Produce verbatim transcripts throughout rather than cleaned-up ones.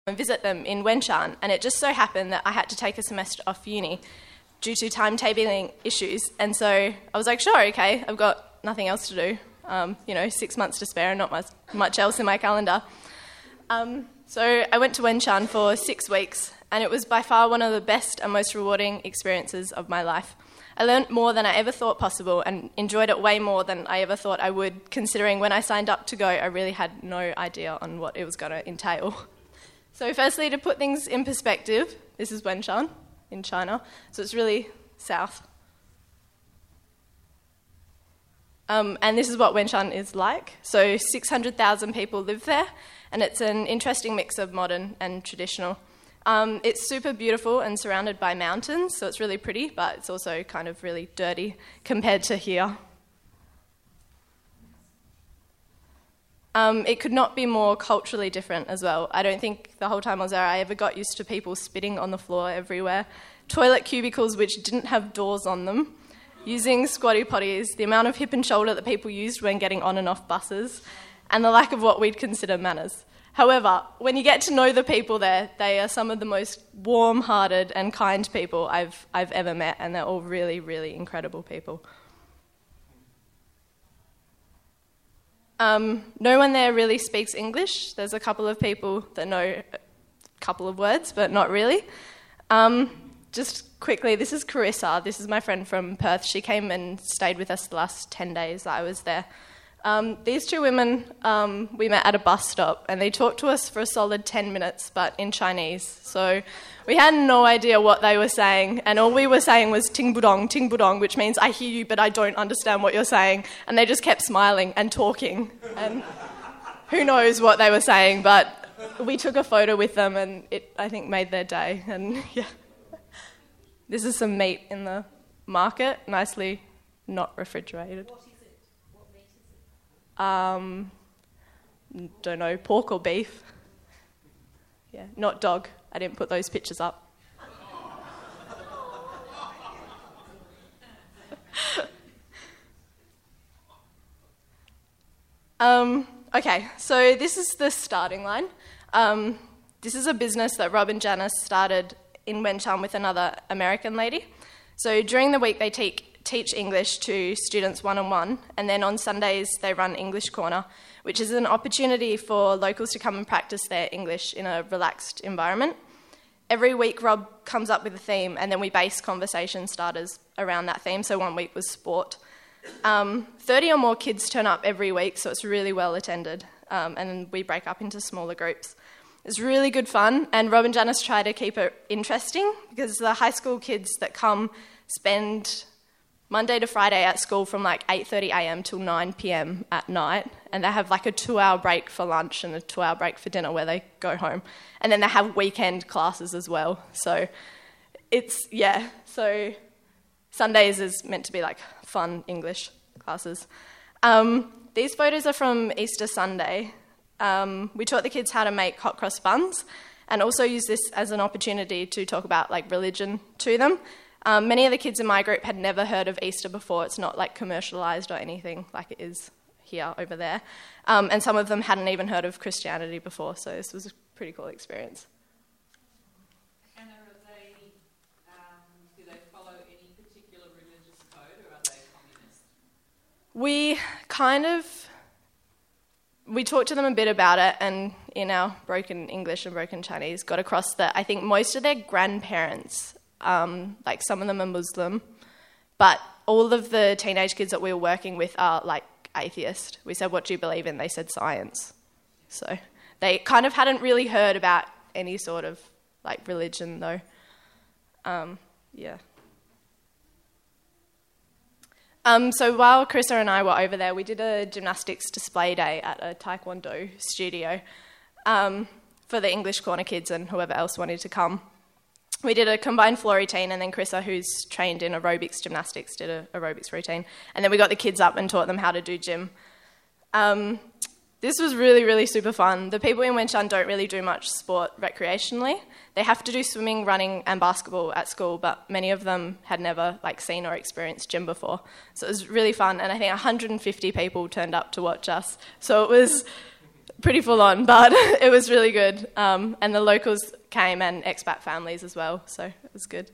and visit them in Wenshan, and it just so happened that I had to take a semester off uni due to timetabling issues, and so I was like, sure, okay, I've got nothing else to do, um, you know, six months to spare and not much, much else in my calendar. Um, so I went to Wenshan for six weeks, and it was by far one of the best and most rewarding experiences of my life. I learned more than I ever thought possible and enjoyed it way more than I ever thought I would, considering when I signed up to go, I really had no idea on what it was going to entail. So firstly, to put things in perspective, this is Wenshan in China, so it's really south. Um, and this is what Wenshan is like. So six hundred thousand people live there, and it's an interesting mix of modern and traditional. Um, it's super beautiful and surrounded by mountains, so it's really pretty, but it's also kind of really dirty compared to here. Um, it could not be more culturally different as well. I don't think the whole time I was there I ever got used to people spitting on the floor everywhere, toilet cubicles which didn't have doors on them, using squatty potties, the amount of hip and shoulder that people used when getting on and off buses, and the lack of what we'd consider manners. However, when you get to know the people there, they are some of the most warm-hearted and kind people I've I've ever met, and they're all really, really incredible people. Um, no one there really speaks English. There's a couple of people that know a couple of words, but not really. Um, just quickly, this is Carissa. This is my friend from Perth. She came and stayed with us the last ten days that I was there. Um, these two women um, we met at a bus stop, and they talked to us for a solid ten minutes, but in Chinese. So we had no idea what they were saying, and all we were saying was ting budong, ting budong, which means I hear you, but I don't understand what you're saying. And they just kept smiling and talking, and who knows what they were saying, but we took a photo with them, and it, I think, made their day. And yeah, this is some meat in the market, nicely not refrigerated. Um, don't know, pork or beef. Yeah, not dog. I didn't put those pictures up. um, okay, so this is the starting line. Um, this is a business that Rob and Janice started in Wenshan with another American lady. So during the week they teach teach English to students one-on-one, and then on Sundays they run English Corner, which is an opportunity for locals to come and practice their English in a relaxed environment. Every week Rob comes up with a theme, and then we base conversation starters around that theme. So one week was sport. Um, thirty or more kids turn up every week, so it's really well attended, um, and then we break up into smaller groups. It's really good fun, and Rob and Janice try to keep it interesting, because the high school kids that come spend Monday to Friday at school from like eight thirty a.m. till nine p.m. at night, and they have like a two-hour break for lunch and a two-hour break for dinner where they go home. And then they have weekend classes as well. So it's, yeah, so Sundays is meant to be like fun English classes. Um, these photos are from Easter Sunday. Um, we taught the kids how to make hot cross buns, and also use this as an opportunity to talk about like religion to them. Um, many of the kids in my group had never heard of Easter before. It's not like commercialised or anything like it is here over there. Um, and some of them hadn't even heard of Christianity before, so this was a pretty cool experience. And are they, um, do they follow any particular religious code, or are they communist? We kind of, we talked to them a bit about it, and in our broken English and broken Chinese got across that I think most of their grandparents, Um, like some of them are Muslim, but all of the teenage kids that we were working with are like atheist. We said, what do you believe in? They said science. So they kind of hadn't really heard about any sort of like religion though. Um, yeah. Um, so while Carissa and I were over there, we did a gymnastics display day at a Taekwondo studio um, for the English Corner kids and whoever else wanted to come. We did a combined floor routine, and then Carissa, who's trained in aerobics gymnastics, did an aerobics routine. And then we got the kids up and taught them how to do gym. Um, this was really, really super fun. The people in Wenshan don't really do much sport recreationally. They have to do swimming, running, and basketball at school, but many of them had never like seen or experienced gym before. So it was really fun, and I think one hundred fifty people turned up to watch us. So it was pretty full on, but it was really good. Um, and the locals came and expat families as well, so it was good.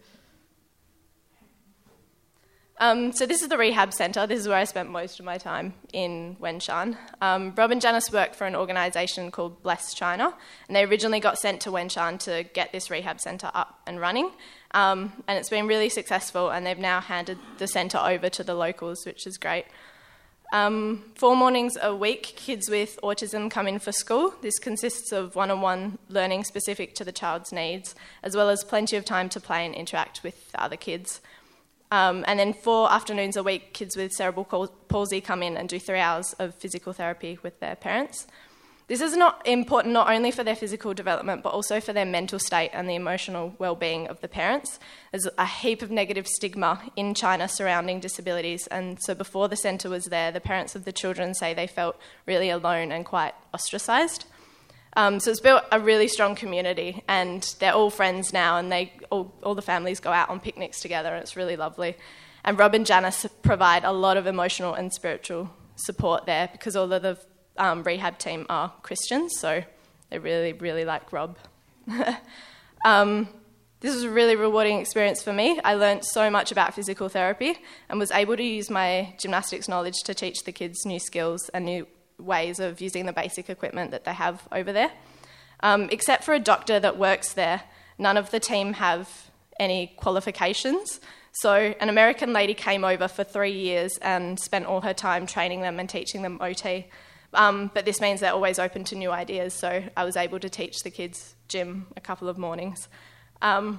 Um, so this is the rehab centre. This is where I spent most of my time in Wenshan. Um, Rob and Janice work for an organisation called Bless China, and they originally got sent to Wenshan to get this rehab centre up and running. Um, and it's been really successful, and they've now handed the centre over to the locals, which is great. Um, four mornings a week, kids with autism come in for school. This consists of one-on-one learning specific to the child's needs, as well as plenty of time to play and interact with the other kids. Um, and then four afternoons a week, kids with cerebral palsy come in and do three hours of physical therapy with their parents. This is not important not only for their physical development, but also for their mental state and the emotional well-being of the parents. There's a heap of negative stigma in China surrounding disabilities, and so before the centre was there, the parents of the children say they felt really alone and quite ostracised. Um, so it's built a really strong community, and they're all friends now, and they all, all the families go out on picnics together, and it's really lovely. And Rob and Janice provide a lot of emotional and spiritual support there, because all of the um, rehab team are Christians, so they really, really like Rob. um, this was a really rewarding experience for me. I learnt so much about physical therapy and was able to use my gymnastics knowledge to teach the kids new skills and new ways of using the basic equipment that they have over there. Um, except for a doctor that works there, none of the team have any qualifications. So an American lady came over for three years and spent all her time training them and teaching them O T. Um, but this means they're always open to new ideas, so I was able to teach the kids gym a couple of mornings. Um,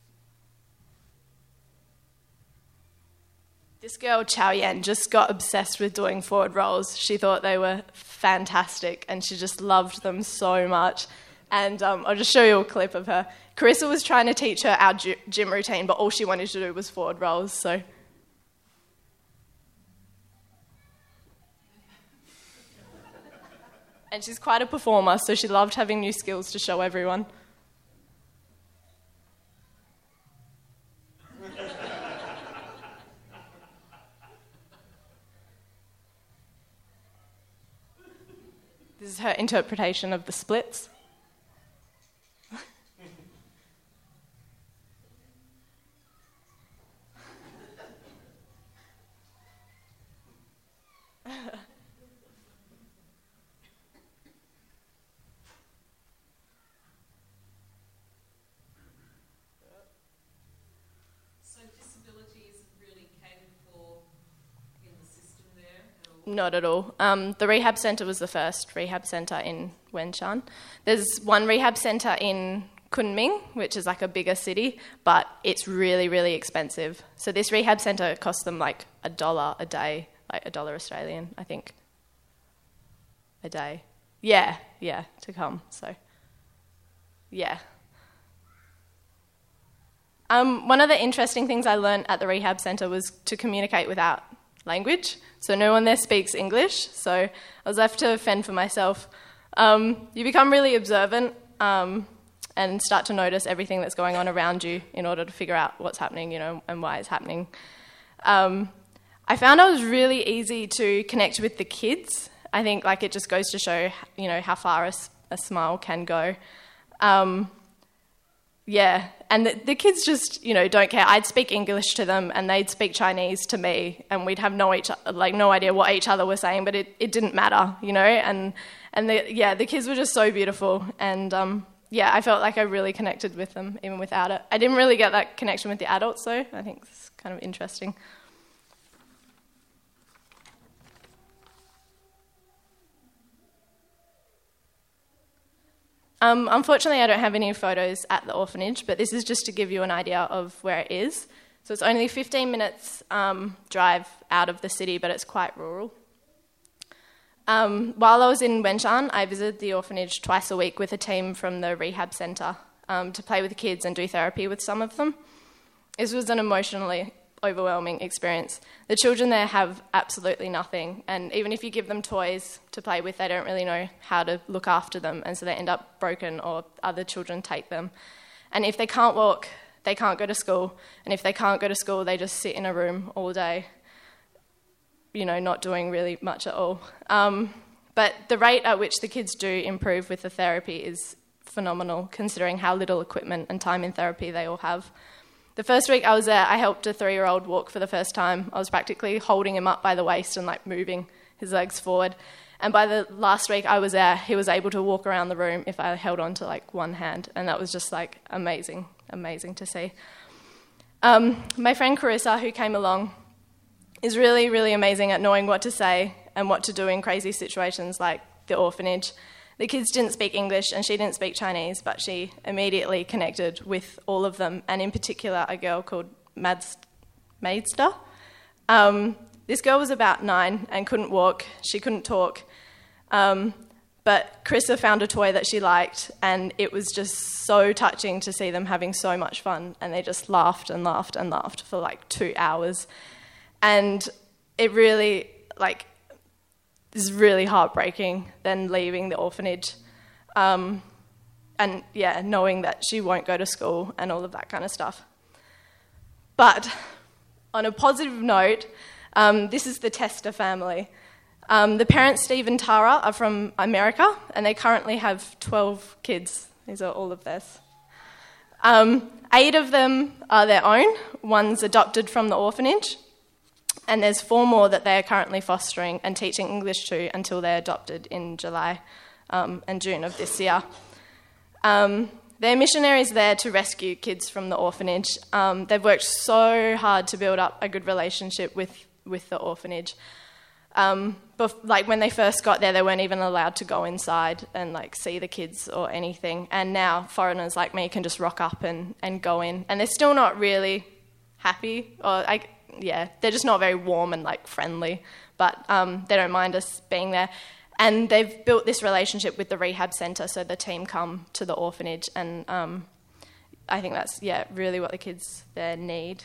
This girl, Chao Yan, just got obsessed with doing forward rolls. She thought they were fantastic, and she just loved them so much. And um, I'll just show you a clip of her. Carissa was trying to teach her our gy- gym routine, but all she wanted to do was forward rolls, so... And she's quite a performer, so she loved having new skills to show everyone. This is her interpretation of the splits. Not at all. Um, the rehab centre was the first rehab centre in Wenshan. There's one rehab centre in Kunming, which is like a bigger city, but it's really, really expensive. So this rehab centre cost them like a dollar a day, like a dollar Australian, I think, a day. Yeah, yeah, to come, so, yeah. Um, one of the interesting things I learned at the rehab centre was to communicate without language. So no one there speaks English, so I was left to fend for myself. Um, you become really observant um, and start to notice everything that's going on around you in order to figure out what's happening, you know, and why it's happening. Um, I found I was really easy to connect with the kids. I think like it just goes to show, you know, how far a, a smile can go. Um, Yeah, and the, the kids just, you know, don't care. I'd speak English to them and they'd speak Chinese to me, and we'd have no each like no idea what each other were saying, but it, it didn't matter, you know. And and the, yeah, the kids were just so beautiful, and um, yeah, I felt like I really connected with them even without it. I didn't really get that connection with the adults, though. I think it's kind of interesting. Um, unfortunately, I don't have any photos at the orphanage, but this is just to give you an idea of where it is. So it's only fifteen minutes um, drive out of the city, but it's quite rural. Um, while I was in Wenshan, I visited the orphanage twice a week with a team from the rehab centre um, to play with the kids and do therapy with some of them. This was an emotionally overwhelming experience. The children there have absolutely nothing, and even if you give them toys to play with, they don't really know how to look after them, and so they end up broken or other children take them. And if they can't walk, they can't go to school, and if they can't go to school, they just sit in a room all day, you know, not doing really much at all. Um, but the rate at which the kids do improve with the therapy is phenomenal, considering how little equipment and time in therapy they all have. The first week I was there, I helped a three-year-old walk for the first time. I was practically holding him up by the waist and like moving his legs forward. And by the last week I was there, he was able to walk around the room if I held on to like one hand. And that was just like amazing, amazing to see. Um, my friend Carissa, who came along, is really, really amazing at knowing what to say and what to do in crazy situations like the orphanage. The kids didn't speak English and she didn't speak Chinese, but she immediately connected with all of them, and in particular a girl called Mads, Maidster. Um, this girl was about nine and couldn't walk, she couldn't talk, um, but Carissa found a toy that she liked, and it was just so touching to see them having so much fun, and they just laughed and laughed and laughed for like two hours. And it really, like, is really heartbreaking then leaving the orphanage. Um, and, yeah, knowing that she won't go to school and all of that kind of stuff. But on a positive note, um, this is the Tester family. Um, the parents, Steve and Tara, are from America, and they currently have twelve kids. These are all of theirs. Um, eight of them are their own. One's adopted from the orphanage. And there's four more that they are currently fostering and teaching English to until they're adopted in July um, and June of this year. Um, they're missionaries there to rescue kids from the orphanage. Um, they've worked so hard to build up a good relationship with, with the orphanage. Um, but like when they first got there, they weren't even allowed to go inside and like see the kids or anything. And now foreigners like me can just rock up and, and go in. And they're still not really happy, or I, yeah, they're just not very warm and like friendly, but um, they don't mind us being there. And they've built this relationship with the rehab centre, so the team come to the orphanage, and um, I think that's, yeah, really what the kids there need.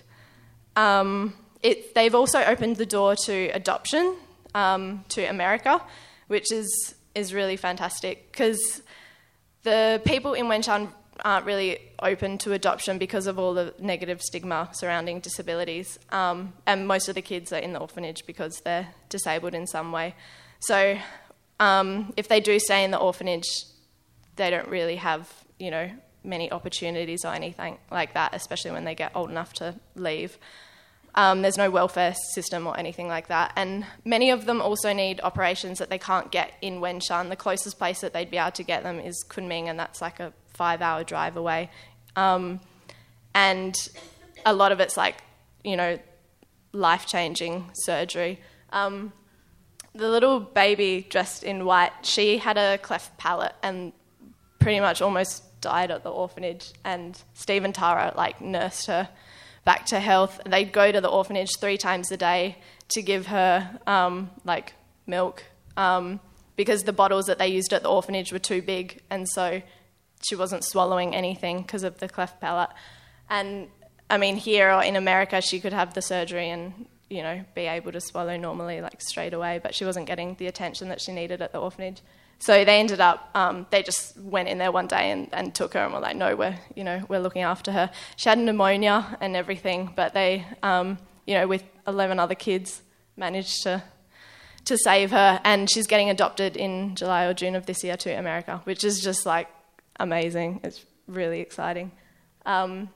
Um, it, they've also opened the door to adoption um, to America, which is, is really fantastic, because the people in Wenshan aren't really open to adoption because of all the negative stigma surrounding disabilities. Um, and most of the kids are in the orphanage because they're disabled in some way. So um, if they do stay in the orphanage, they don't really have, you know, many opportunities or anything like that, especially when they get old enough to leave. Um, there's no welfare system or anything like that. And many of them also need operations that they can't get in Wenshan. The closest place that they'd be able to get them is Kunming, and that's like a five-hour drive away. Um, and a lot of it's like, you know, life-changing surgery. Um, the little baby dressed in white, she had a cleft palate and pretty much almost died at the orphanage. And Steve and Tara, like, nursed her back to health. They'd go to the orphanage three times a day to give her, um, like, milk, um, because the bottles that they used at the orphanage were too big, and so she wasn't swallowing anything because of the cleft palate. And, I mean, here or in America, she could have the surgery and, you know, be able to swallow normally, like, straight away, but she wasn't getting the attention that she needed at the orphanage. So they ended up, um, they just went in there one day and, and took her and were like, no, we're, you know, we're looking after her. She had pneumonia and everything, but they, um, you know, with eleven other kids, managed to to save her. And she's getting adopted in July or June of this year to America, which is just, like, amazing. It's really exciting. Um,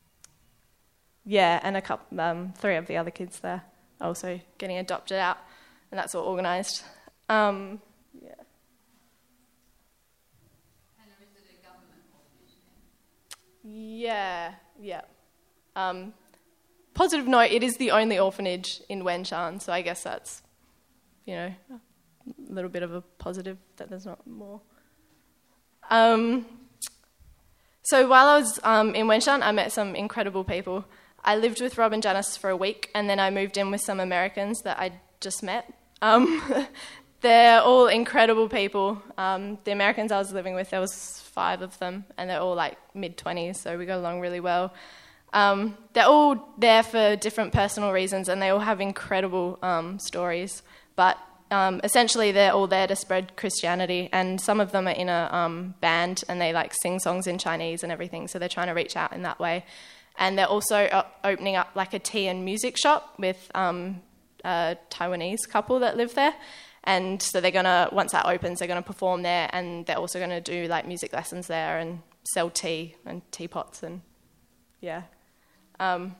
yeah, and a couple, um, three of the other kids there are also getting adopted out, and that's all organised. Um, yeah. Yeah, yeah. Um, positive note, it is the only orphanage in Wenshan, so I guess that's, you know, a little bit of a positive that there's not more. Um, so while I was um, in Wenshan, I met some incredible people. I lived with Rob and Janice for a week, and then I moved in with some Americans that I just met. Um, they're all incredible people. Um, the Americans I was living with, there was five of them, and they're all like mid-twenties, so we got along really well. Um, they're all there for different personal reasons, and they all have incredible um, stories. But um, essentially, they're all there to spread Christianity, and some of them are in a um, band, and they like sing songs in Chinese and everything, so they're trying to reach out in that way. And they're also uh, opening up like a tea and music shop with um, a Taiwanese couple that live there. And so they're gonna, once that opens, they're gonna perform there, and they're also gonna do like music lessons there and sell tea and teapots and yeah. Um,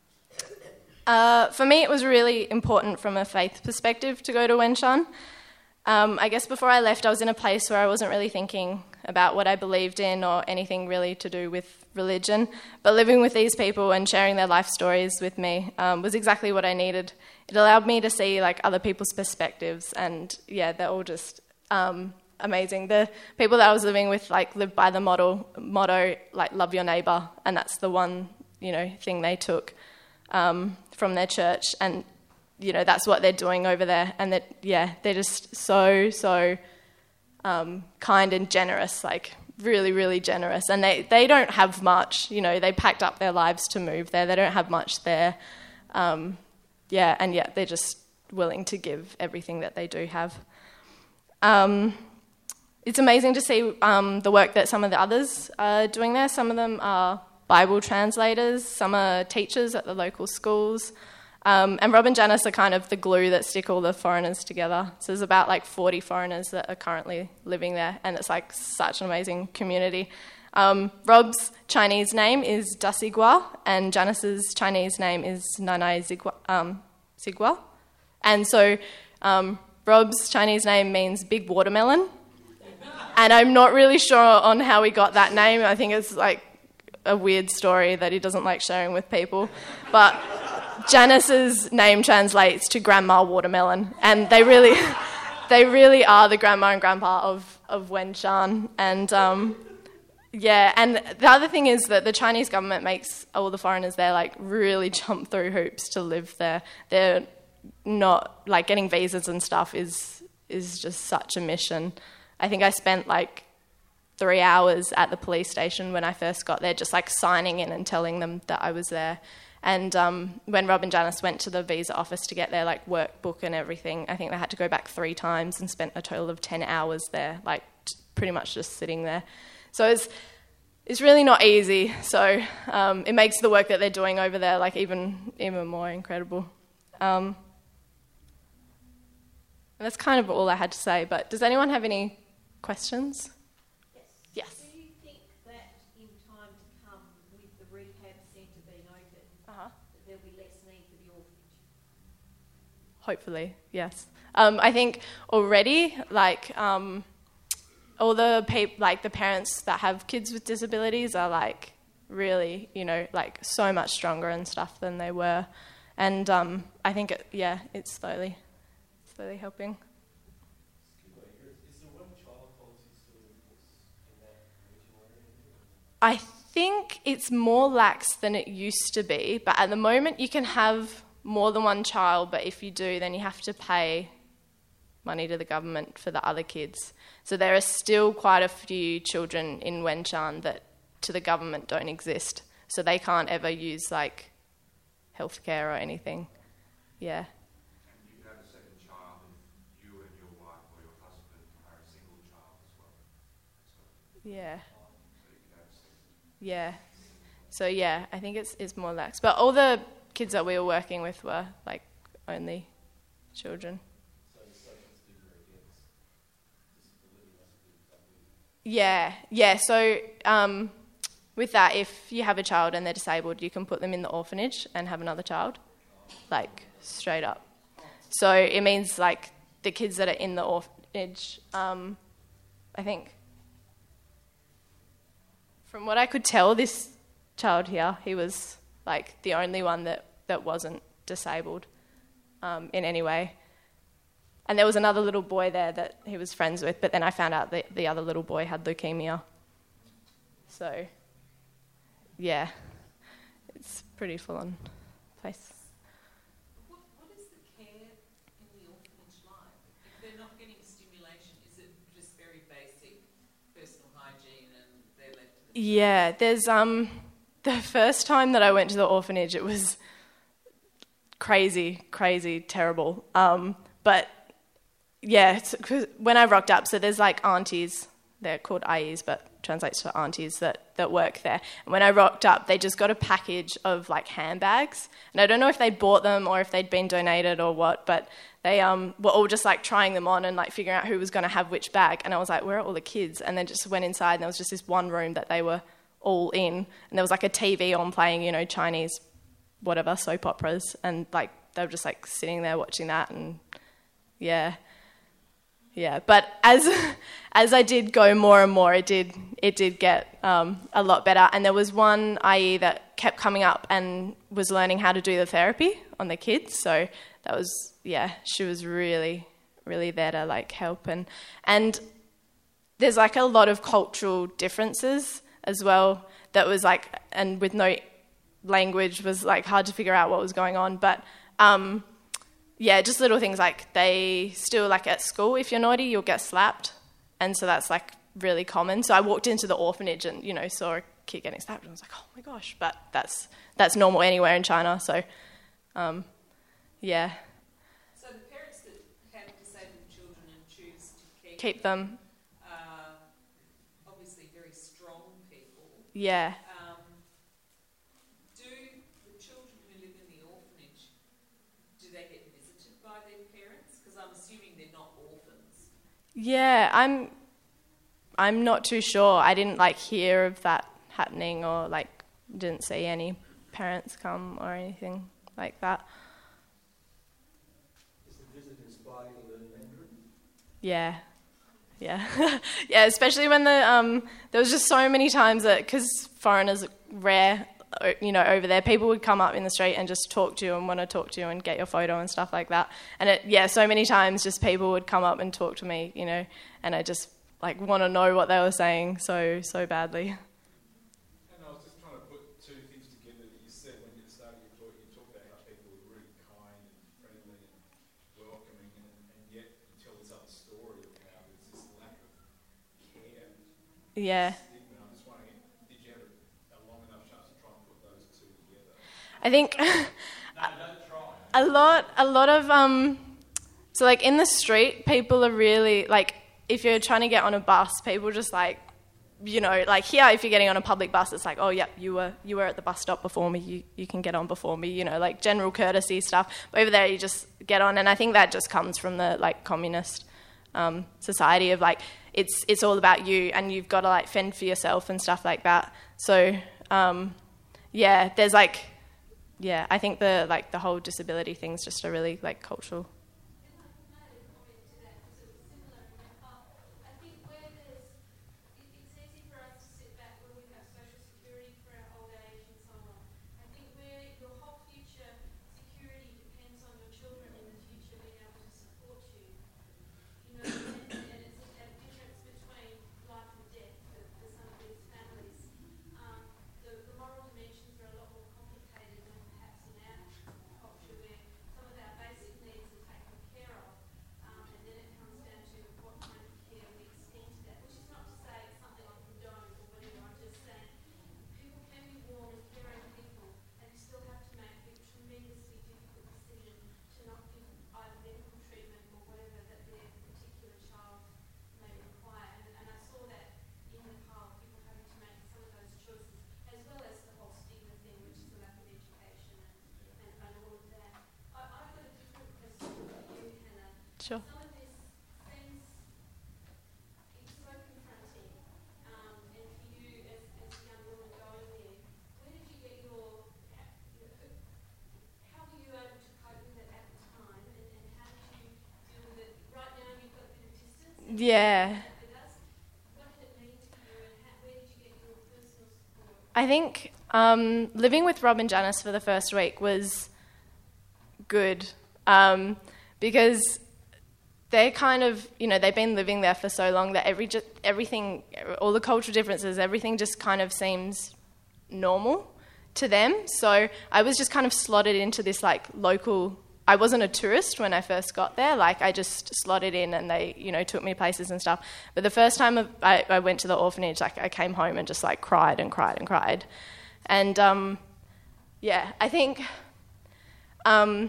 uh, for me, it was really important from a faith perspective to go to Wenshan. Um, I guess before I left, I was in a place where I wasn't really thinking about what I believed in or anything really to do with religion. But living with these people and sharing their life stories with me um, was exactly what I needed. It allowed me to see like other people's perspectives, and yeah, they're all just um, amazing. The people that I was living with like lived by the model motto like love your neighbour, and that's the one you know thing they took um, from their church, and you know that's what they're doing over there. And that yeah, they're just so so um, kind and generous, like really really generous. And they they don't have much, you know. They packed up their lives to move there. They don't have much there. Um, Yeah, and yet they're just willing to give everything that they do have. Um, it's amazing to see um, the work that some of the others are doing there. Some of them are Bible translators, some are teachers at the local schools. Um, and Rob and Janice are kind of the glue that stick all the foreigners together. So there's about like forty foreigners that are currently living there, and it's like such an amazing community. Um, Rob's Chinese name is Dasigua, and Janice's Chinese name is Nanai Zigua, um, Zigua. And so um, Rob's Chinese name means big watermelon. And I'm not really sure on how he got that name. I think it's like a weird story that he doesn't like sharing with people. But Janice's name translates to Grandma Watermelon. And they really they really are the grandma and grandpa of, of Wenshan. And... Um, Yeah, and the other thing is that the Chinese government makes all the foreigners there like really jump through hoops to live there. They're not like getting visas and stuff is is just such a mission. I think I spent like three hours at the police station when I first got there, just like signing in and telling them that I was there. And um, when Rob and Janice went to the visa office to get their like workbook and everything, I think they had to go back three times and spent a total of ten hours there, like t- pretty much just sitting there. So it's it's really not easy. So um, it makes the work that they're doing over there like even even more incredible. Um, and that's kind of all I had to say. But does anyone have any questions? Yes. Yes. Do you think that in time to come, with the rehab centre being open, Uh-huh. that there'll be less need for the orphanage? Hopefully, yes. Um, I think already, like. Um, All the pe- like the parents that have kids with disabilities are like really, you know, like so much stronger and stuff than they were, and um, I think it, yeah, it's slowly, slowly helping. Is the one-child policy still in force in that regional area? I think it's more lax than it used to be, but at the moment you can have more than one child, but if you do, then you have to pay money to the government for the other kids. So there are still quite a few children in Wenshan that to the government don't exist. So they can't ever use like healthcare or anything. Yeah. And you can have a second child if you and your wife or your husband are a single child as well. So, Yeah. so you can have a second. Yeah. So yeah, I think it's it's more lax. But all the kids that we were working with were like only children. Yeah, yeah. So um, with that, if you have a child and they're disabled, you can put them in the orphanage and have another child, like straight up. So it means like the kids that are in the orphanage, um, I think, from what I could tell, this child here, he was like the only one that, that wasn't disabled um, in any way. And there was another little boy there that he was friends with, but then I found out that the other little boy had leukemia. So, yeah, it's pretty full-on place. What, what is the care in the orphanage like? If they're not getting stimulation, is it just very basic personal hygiene and they're left to the... Yeah, there's um the first time that I went to the orphanage, it was crazy, crazy, terrible. Um, but yeah, it's, 'cause when I rocked up, so there's like aunties, they're called ayis, but translates to aunties that, that work there. And when I rocked up, they just got a package of like handbags. And I don't know if they bought them or if they'd been donated or what, but they um, were all just like trying them on and like figuring out who was going to have which bag. And I was like, where are all the kids? And then just went inside and there was just this one room that they were all in. And there was like a T V on playing, you know, Chinese, whatever, soap operas. And like they were just like sitting there watching that and yeah. Yeah, but as as I did go more and more, it did it did get um, a lot better. And there was one I E that kept coming up and was learning how to do the therapy on the kids. So that was, yeah, she was really, really there to like help. And and there's like a lot of cultural differences as well that was like, and with no language was like hard to figure out what was going on. But um yeah, just little things like they still, like at school, if you're naughty, you'll get slapped. And so that's like really common. So I walked into the orphanage and, you know, saw a kid getting slapped and I was like, oh my gosh, but that's that's normal anywhere in China. So, um, yeah. So the parents that have disabled children and choose to keep, Keep them. are obviously very strong people. Yeah. Um, do the children who live in the orphanage, do they get visited by their parents? Because I'm assuming they're not orphans. Yeah, I'm I'm not too sure. I didn't like hear of that happening or like didn't see any parents come or anything like that. Is the visit inspiring to learn Mandarin? Yeah, yeah, yeah. Especially when the um, there was just so many times that because foreigners are rare, uh, you know, over there, people would come up in the street and just talk to you and want to talk to you and get your photo and stuff like that. And it, yeah, so many times just people would come up and talk to me, you know, and I just like want to know what they were saying so so badly. And I was just trying to put two things together that you said when you started your talk. You talked about how people were really kind and friendly and welcoming, and, and yet you tell this other story of how there's this lack of care, Yeah. stigma. I'm just wondering, did you have a long enough chance to try and put those two together? I think No, don't try. a lot a lot of um, so like in the street, people are really like. If you're trying to get on a bus, people just like, you know, like here, if you're getting on a public bus, it's like, oh, yeah, you were you were at the bus stop before me, you, you can get on before me, you know, like general courtesy stuff. But over there, you just get on, and I think that just comes from the, like, communist um, society of, like, it's it's all about you, and you've got to, like, fend for yourself and stuff like that. So, um, yeah, there's, like, yeah, I think the, like, the whole disability thing's just a really, like, cultural. Sure. Some of this seems it's so confronting, um, and for you as, as a young woman going there, where did you get your, how, how were you able to cope with it at the time, and, and how did you deal with it? Right now you've got a bit of distance. Yeah. With us. What did it mean to you, and how, where did you get your personal support? I think um, living with Rob and Janice for the first week was good um, because they kind of, you know, they've been living there for so long that every ju- everything, all the cultural differences, everything just kind of seems normal to them. So I was just kind of slotted into this like local. I wasn't a tourist when I first got there. Like I just slotted in, and they, you know, took me places and stuff. But the first time I, I went to the orphanage, like I came home and just like cried and cried and cried, and um, yeah, I think. Um,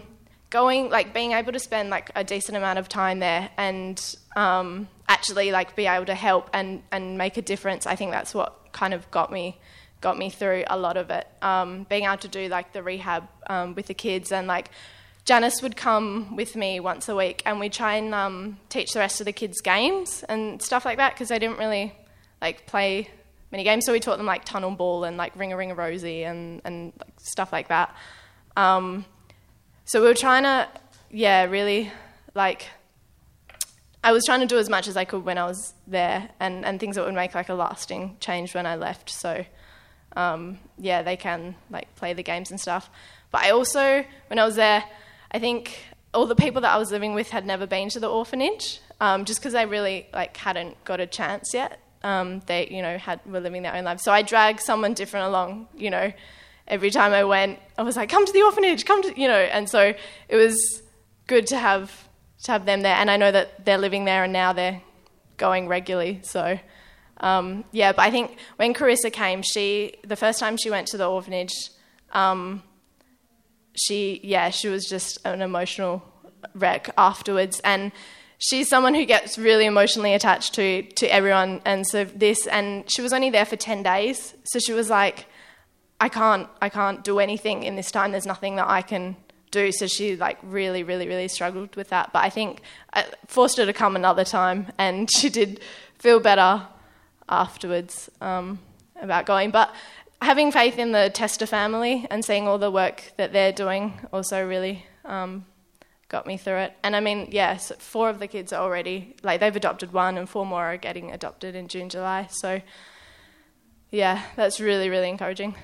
going, like being able to spend like a decent amount of time there and um, actually like be able to help and, and make a difference, I think that's what kind of got me got me through a lot of it. Um, being able to do like the rehab um, with the kids, and like Janice would come with me once a week and we'd try and um, teach the rest of the kids games and stuff like that, because they didn't really like play many games, so we taught them like tunnel ball and like ring a ring a rosy and, and like, stuff like that. Um, so we were trying to, yeah, really like, I was trying to do as much as I could when I was there, and, and things that would make like a lasting change when I left. So um, yeah, they can like play the games and stuff. But I also, when I was there, I think all the people that I was living with had never been to the orphanage, um, just because they really like hadn't got a chance yet. Um, they, you know, had were living their own lives. So I dragged someone different along, you know. Every time I went, I was like, come to the orphanage, come to, you know. And so it was good to have to have them there. And I know that they're living there and now they're going regularly. So, um, yeah, but I think when Carissa came, she, the first time she went to the orphanage, um, she, yeah, she was just an emotional wreck afterwards. And she's someone who gets really emotionally attached to, to everyone. And so this, and she was only there for ten days. So she was like, I can't, I can't do anything in this time. There's nothing that I can do. So she like really, really, really struggled with that. But I think I forced her to come another time, and she did feel better afterwards um, about going. But having faith in the Tester family and seeing all the work that they're doing also really um, got me through it. And I mean, yes, yeah, so four of the kids are already, like they've adopted one, and four more are getting adopted in June, July. So yeah, that's really, really encouraging.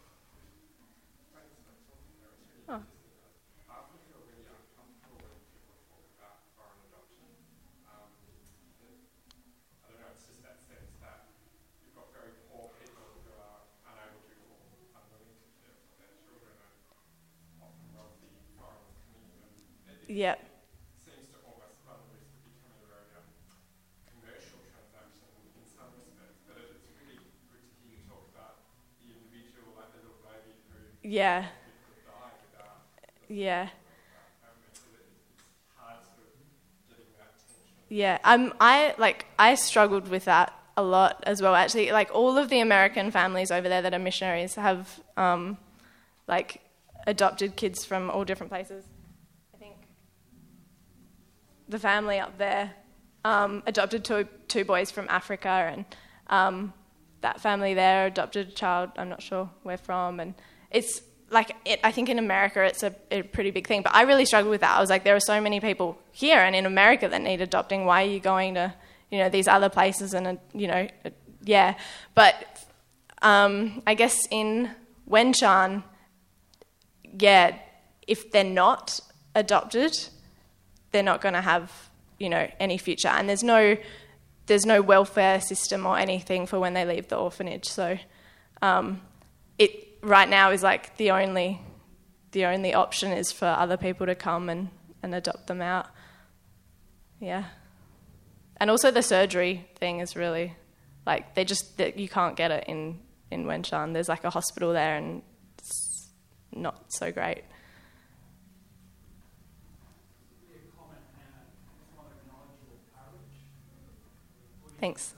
Oh. Yeah. Seems to almost run the risk of becoming a very um, commercial transaction in some respects, but it's really good to hear you talk about the individual, like the little baby who yeah. could die without. Yeah. Um, so it's hard sort of getting that tension. Yeah, um, I like I struggled with that a lot as well. Actually, like all of the American families over there that are missionaries have um, like adopted kids from all different places. The family up there um, adopted two, two boys from Africa, and um, that family there adopted a child, I'm not sure where from, and it's like, it, I think in America it's a, a pretty big thing, but I really struggled with that. I was like, there are so many people here and in America that need adopting. Why are you going to, you know, these other places and, uh, you know, uh, yeah. But um, I guess in Wenshan, yeah, if they're not adopted, they're not going to have, you know, any future. And there's no there's no welfare system or anything for when they leave the orphanage. So um, it right now is like the only the only option is for other people to come and, and adopt them out. Yeah. And also the surgery thing is really, like, they just, that you can't get it in, in Wenshan. There's like a hospital there and it's not so great. Thanks.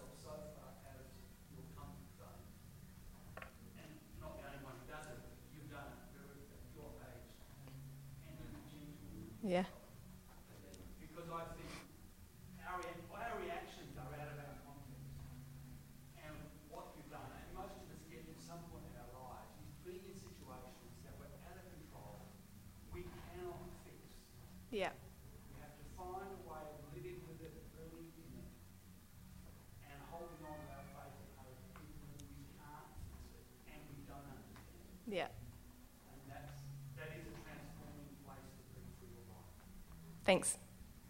Yeah. Because I think our, our reactions are out of our context. And what you've done, and most of us get to some point in our lives, is being in situations that we're out of control, we cannot fix. Yeah. We have to find a way of living with it, believing in it, and holding on to our faith and hope, even when we can't fix it and we don't understand it. Yeah. And that's, that is a transforming place to be for your life. Thanks.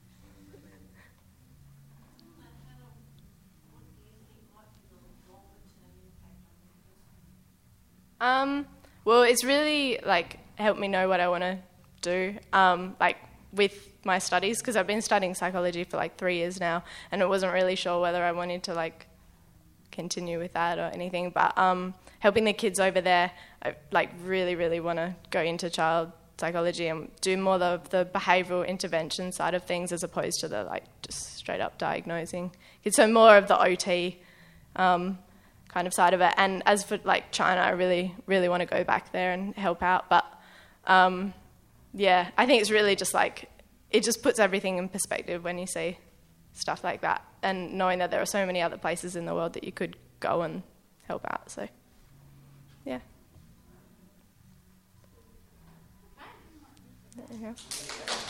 Um, well, it's really, like, helped me know what I want to do, um, like, with my studies, because I've been studying psychology for, like, three years now, and I wasn't really sure whether I wanted to, like, continue with that or anything, but um, helping the kids over there, I, like, really, really want to go into child psychology and do more of the behavioural intervention side of things as opposed to the like just straight up diagnosing. So more of the O T um, kind of side of it. And as for like China, I really, really want to go back there and help out. But um, yeah, I think it's really just like, it just puts everything in perspective when you see stuff like that, and knowing that there are so many other places in the world that you could go and help out. So, yeah. There you go.